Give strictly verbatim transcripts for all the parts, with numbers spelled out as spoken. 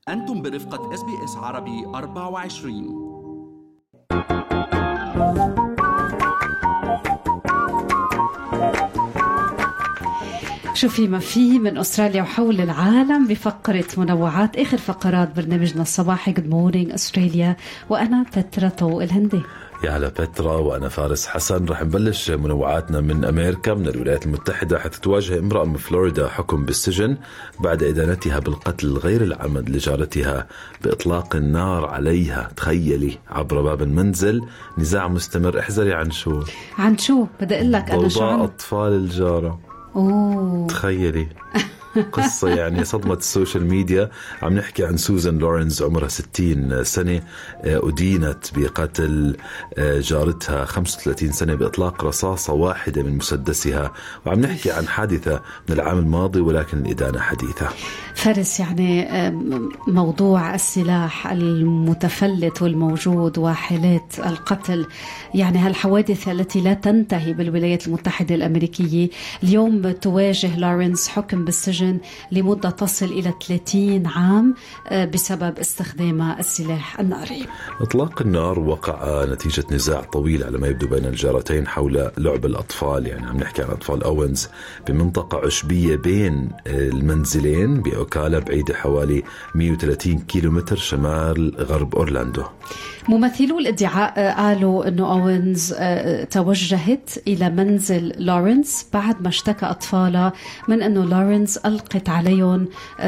أنتم برفقة إس بي إس عربي أربعة وعشرين. شو في ما في من أستراليا وحول العالم بفقرة منوعات آخر فقرات برنامجنا الصباحي Good Morning أستراليا، وأنا بترا طوق الهندي. يا هلا بترا، وأنا فارس حسن. رح نبلش منوعاتنا من أمريكا، من الولايات المتحدة، حيث تواجه امرأة من فلوريدا حكم بالسجن بعد إدانتها بالقتل غير العمد لجارتها بإطلاق النار عليها، تخيلي، عبر باب المنزل. نزاع مستمر. احذري عن شو عن شو بدي أقول لك أنا شو عن أطفال الجارة. أوه. تخيلي قصة يعني صدمة السوشيال ميديا. عم نحكي عن سوزان لورنز، عمرها ستين سنة، أدينت بقتل جارتها خمسة وثلاثين سنة بإطلاق رصاصة واحدة من مسدسها، وعم نحكي عن حادثة من العام الماضي ولكن الإدانة حديثة. فارس، يعني موضوع السلاح المتفلت والموجود وحالات القتل، يعني هالحوادث التي لا تنتهي بالولايات المتحدة الأمريكية. اليوم تواجه لورنز حكم بالسجن لمدة تصل إلى ثلاثين عام بسبب استخدام السلاح الناري. إطلاق النار وقع نتيجة نزاع طويل على ما يبدو بين الجارتين حول لعب الأطفال. يعني عم نحكي عن أطفال أوينز بمنطقة عشبية بين المنزلين بأوكالا، بعيدة حوالي مئة وثلاثين كيلومتر شمال غرب أورلاندو. ممثلو الادعاء قالوا أنه أوينز توجهت إلى منزل لورنس بعد ما اشتكى أطفالها من أنه لورنس ألقت عليهم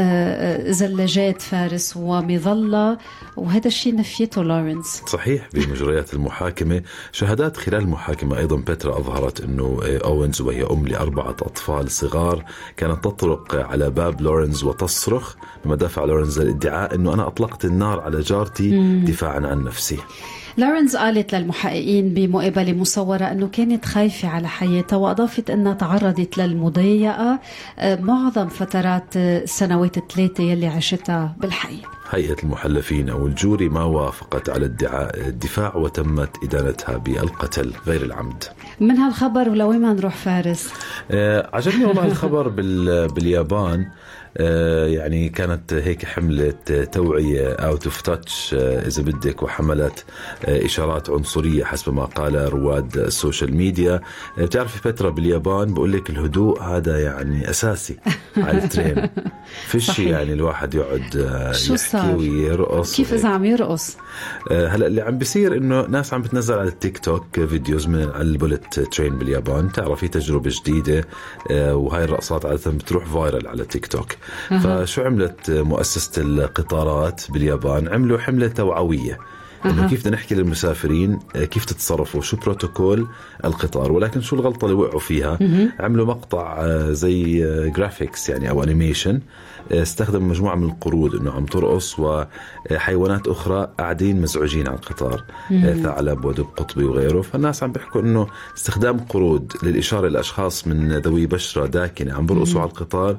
زلاجات فارس ومظلة، وهذا الشيء نفيته لورنس. صحيح. بمجريات المحاكمة، شهادات خلال المحاكمة أيضا بترا أظهرت أنه أوينز وهي أم لأربعة أطفال صغار كانت تطرق على باب لورنس وتصرخ بما دافع لورنس الادعاء أنه أنا أطلقت النار على جارتي دفاعا عن نفسي. لورنز قالت للمحققين بمقابلة مصورة أنه كانت خايفة على حياتها، وأضافت أنها تعرضت للمضايقة معظم فترات السنوات الثلاثة يلي عاشتها بالحي. هيئة المحلفين أو الجوري ما وافقت على ادعاء الدفاع وتمت إدانتها بالقتل غير العمد. من هالخبر ولوين ما نروح فارس؟ آه عجبني والله الخبر باليابان. آه يعني كانت هيك حملة توعية out of touch آه إذا بدك، وحملت آه إشارات عنصرية حسب ما قال رواد السوشيال ميديا. آه بتعرفي فترة باليابان بقول لك الهدوء هذا يعني أساسي على الترين. فيش يعني الواحد يقعد آه يحكي ويرقص. كيف إذا عم يرقص؟ آه هلأ اللي عم بيصير إنه ناس عم بتنزل على التيك توك فيديوز من البوليت ترين باليابان. تعرفي تجربة جديدة، آه وهاي الرقصات عادة بتروح فايرل على تيك توك. أه. فشو عملت مؤسسة القطارات باليابان؟ عملوا حملة توعوية إنه كيف بدنا نحكي للمسافرين كيف تتصرفوا، شو بروتوكول القطار. ولكن شو الغلطة اللي وقعوا فيها؟ مه. عملوا مقطع زي جرافيكس يعني أو أنيميشن، استخدم مجموعة من القرود إنه عم ترقص وحيوانات أخرى قاعدين مزعوجين على القطار، ثعلب ودب قطبي وغيره. فالناس عم بيحكوا إنه استخدام قرود للإشارة للأشخاص من ذوي بشرة داكنة عم برقصوا على القطار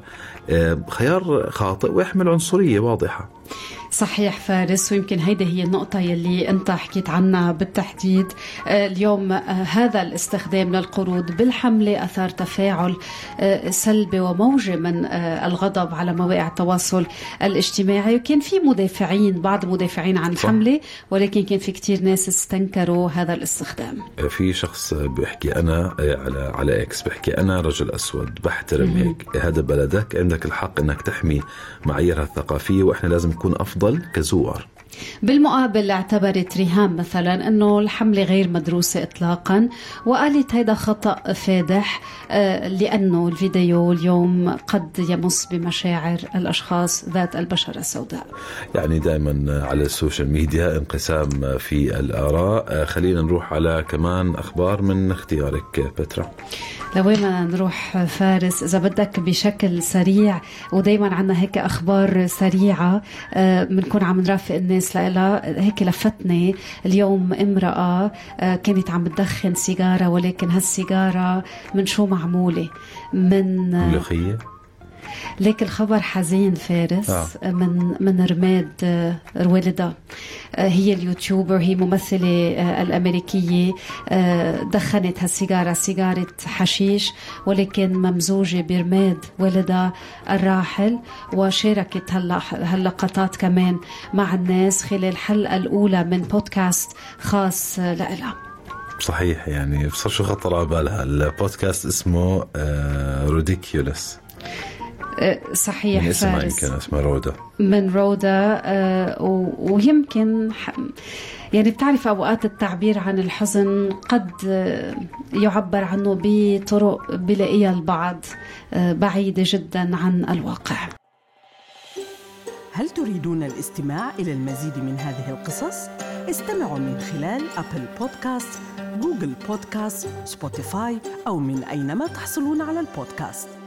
خيار خاطئ ويحمل عنصرية واضحة. صحيح فارس، ويمكن هيدا هي النقطة يلي أنت حكيت عنها بالتحديد. اليوم هذا الاستخدام للقرود بالحملة أثار تفاعل سلبي وموجة من الغضب على مواقع التواصل الاجتماعي، وكان في مدافعين، بعض مدافعين عن الحملة، ولكن كان في كتير ناس استنكروا هذا الاستخدام. في شخص بيحكي أنا على على إكس بيحكي أنا رجل أسود بحترم م- هيك، هذا بلدك، عندك الحق أنك تحمي معاييرها الثقافية، وإحنا لازم نكون أفضل كزوار. بالمقابل اعتبرت ريهام مثلا أنه الحملة غير مدروسة إطلاقا، وقالت هيدا خطأ فادح لأنه الفيديو اليوم قد يمس بمشاعر الأشخاص ذات البشرة السوداء. يعني دائما على السوشيال ميديا انقسام في الآراء. خلينا نروح على كمان أخبار من اختيارك بترا. لوين ما نروح فارس إذا بدك بشكل سريع، ودايما عنا هيك أخبار سريعة بنكون عم نرافق الناس لها. هيك لفتني اليوم امرأة كانت عم بتدخن سيجارة، ولكن هالسيجارة من شو معمولة؟ من ملوخية. ليك الخبر حزين فارس. آه. من من رماد رويلدا، هي اليوتيوبر، هي ممثلة الأمريكية، دخنت هالسيجارة سيجارة حشيش ولكن ممزوجة برماد والدها الراحل، وشاركت هلا هاللقطات كمان مع الناس خلال الحلقة الأولى من بودكاست خاص لها. صحيح، يعني بصر شو خطر على بالها. البودكاست اسمه روديكيولس. صحيح، من اسمها يمكن اسمها رودا، من رودا. ويمكن يعني بتعرف أوقات التعبير عن الحزن قد يعبر عنه بطرق بلاقيها البعض بعيدة جدا عن الواقع. هل تريدون الاستماع إلى المزيد من هذه القصص؟ استمعوا من خلال أبل بودكاست، جوجل بودكاست، سبوتيفاي أو من أينما تحصلون على البودكاست.